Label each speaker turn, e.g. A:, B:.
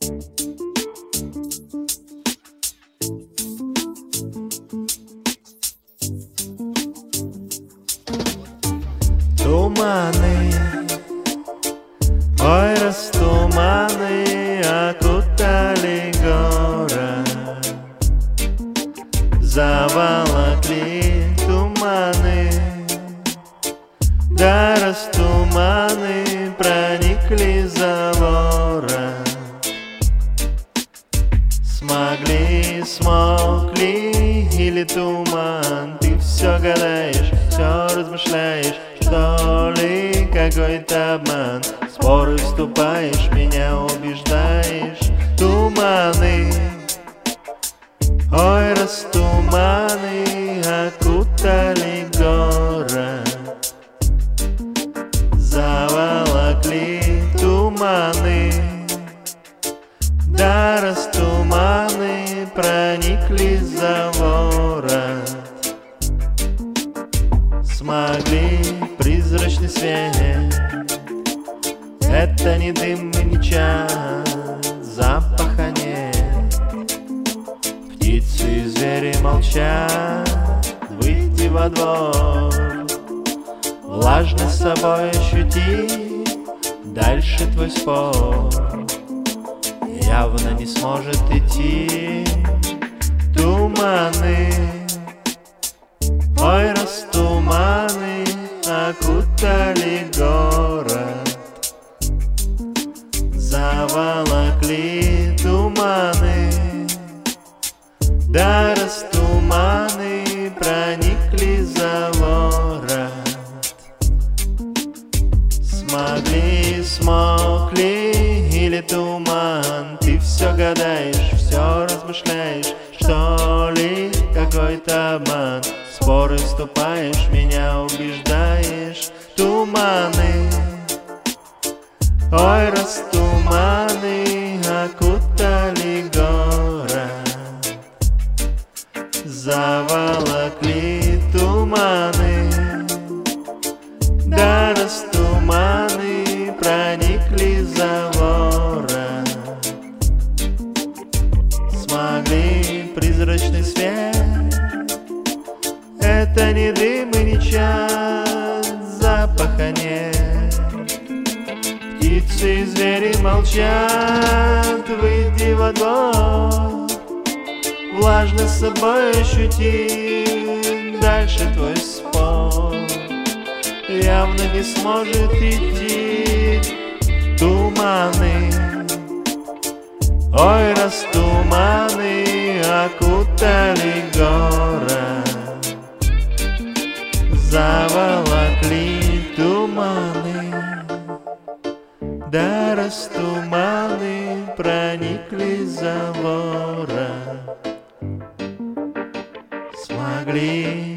A: Туманы, ой, растуманы окутали город, заволокли туманы, да растуманы проникли за ворот. Смогли или туман? Ты все гадаешь, все размышляешь, что ли какой-то обман? В споры вступаешь, меня убеждаешь. Туманы, ой, растуманы окутали город, заволокли туманы, да растуманы проникли за ворот. Смогли призрачный свет, это не дым и не час, запаха нет. Птицы и звери молчат, выйти во двор, влажность с собой ощути, дальше твой спор явно не сможет идти. Туманы, ой, растуманы окутали город, заволокли туманы, да растуманы проникли за ворот. Смогли или туман? Ты все гадаешь, все размышляешь, что ли какой-то обман? В споры вступаешь, меня убеждаешь. Туманы, ой, растуманы окутали город, заволокли туманы, да растуманы проникли за ворот. Смогли призрачный свет, это не дым и не час, запаха нет. Птицы и звери молчат, выйди во двор, влажность с собой ощути, дальше твой спор явно не сможет идти. Туманы, ой, растуманы окутали город, заволокли туманы, да растуманы проникли за ворот. Смогли